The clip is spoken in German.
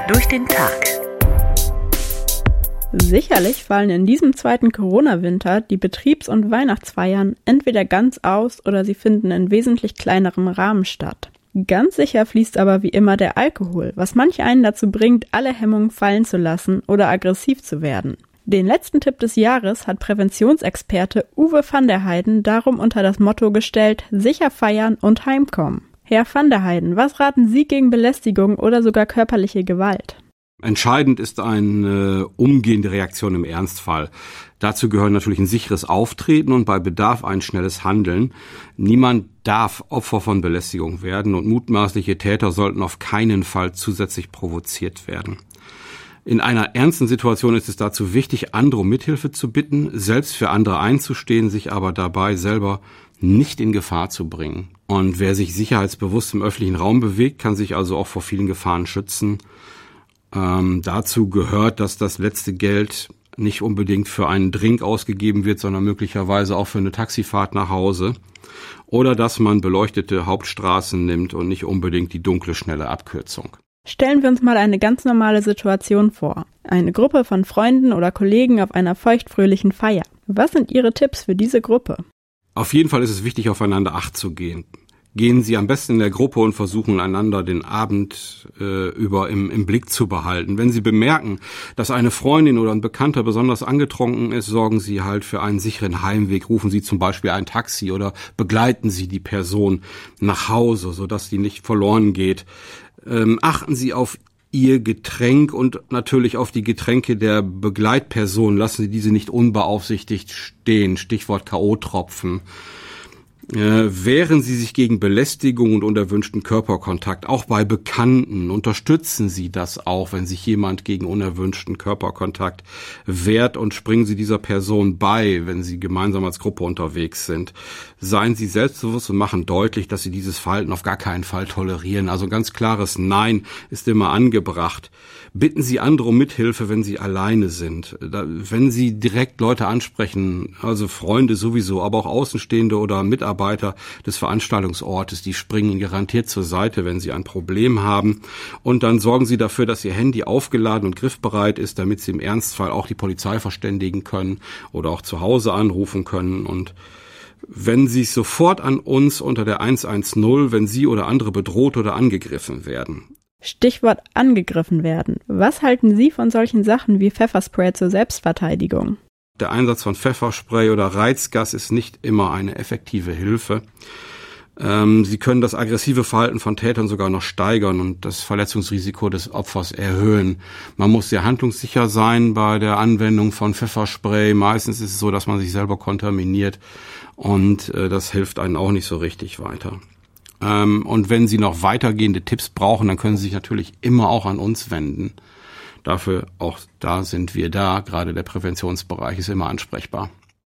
durch den Tag. Sicherlich fallen in diesem zweiten Corona-Winter die Betriebs- und Weihnachtsfeiern entweder ganz aus oder sie finden in wesentlich kleinerem Rahmen statt. Ganz sicher fließt aber wie immer der Alkohol, was manch einen dazu bringt, alle Hemmungen fallen zu lassen oder aggressiv zu werden. Den letzten Tipp des Jahres hat Präventionsexperte Uwe van der Heijden darum unter das Motto gestellt: sicher feiern und heimkommen. Herr van der Heijden, was raten Sie gegen Belästigung oder sogar körperliche Gewalt? Entscheidend ist eine umgehende Reaktion im Ernstfall. Dazu gehören natürlich ein sicheres Auftreten und bei Bedarf ein schnelles Handeln. Niemand darf Opfer von Belästigung werden und mutmaßliche Täter sollten auf keinen Fall zusätzlich provoziert werden. In einer ernsten Situation ist es dazu wichtig, andere um Mithilfe zu bitten, selbst für andere einzustehen, sich aber dabei selber nicht in Gefahr zu bringen. Und wer sich sicherheitsbewusst im öffentlichen Raum bewegt, kann sich also auch vor vielen Gefahren schützen. Dazu gehört, dass das letzte Geld nicht unbedingt für einen Drink ausgegeben wird, sondern möglicherweise auch für eine Taxifahrt nach Hause. Oder dass man beleuchtete Hauptstraßen nimmt und nicht unbedingt die dunkle, schnelle Abkürzung. Stellen wir uns mal eine ganz normale Situation vor. Eine Gruppe von Freunden oder Kollegen auf einer feuchtfröhlichen Feier. Was sind Ihre Tipps für diese Gruppe? Auf jeden Fall ist es wichtig, aufeinander Acht zu geben. Gehen Sie am besten in der Gruppe und versuchen einander den Abend über im Blick zu behalten. Wenn Sie bemerken, dass eine Freundin oder ein Bekannter besonders angetrunken ist, sorgen Sie halt für einen sicheren Heimweg. Rufen Sie zum Beispiel ein Taxi oder begleiten Sie die Person nach Hause, sodass die nicht verloren geht. Achten Sie auf Ihr Getränk und natürlich auf die Getränke der Begleitperson. Lassen Sie diese nicht unbeaufsichtigt stehen. Stichwort K.O.-Tropfen. Wehren Sie sich gegen Belästigung und unerwünschten Körperkontakt. Auch bei Bekannten unterstützen Sie das auch, wenn sich jemand gegen unerwünschten Körperkontakt wehrt, und springen Sie dieser Person bei, wenn Sie gemeinsam als Gruppe unterwegs sind. Seien Sie selbstbewusst und machen deutlich, dass Sie dieses Verhalten auf gar keinen Fall tolerieren. Also ganz klares Nein ist immer angebracht. Bitten Sie andere um Mithilfe, wenn Sie alleine sind. Wenn Sie direkt Leute ansprechen, also Freunde sowieso, aber auch Außenstehende oder Mitarbeiter des Veranstaltungsortes, die springen Ihnen garantiert zur Seite, wenn Sie ein Problem haben. Und dann sorgen Sie dafür, dass Ihr Handy aufgeladen und griffbereit ist, damit Sie im Ernstfall auch die Polizei verständigen können oder auch zu Hause anrufen können. Und wenden Sie sich sofort an uns unter der 110, wenn Sie oder andere bedroht oder angegriffen werden. Stichwort angegriffen werden. Was halten Sie von solchen Sachen wie Pfefferspray zur Selbstverteidigung? Der Einsatz von Pfefferspray oder Reizgas ist nicht immer eine effektive Hilfe. Sie können das aggressive Verhalten von Tätern sogar noch steigern und das Verletzungsrisiko des Opfers erhöhen. Man muss sehr handlungssicher sein bei der Anwendung von Pfefferspray. Meistens ist es so, dass man sich selber kontaminiert und das hilft einem auch nicht so richtig weiter. Und wenn Sie noch weitergehende Tipps brauchen, dann können Sie sich natürlich immer auch an uns wenden. Dafür auch da sind wir da. Gerade der Präventionsbereich ist immer ansprechbar.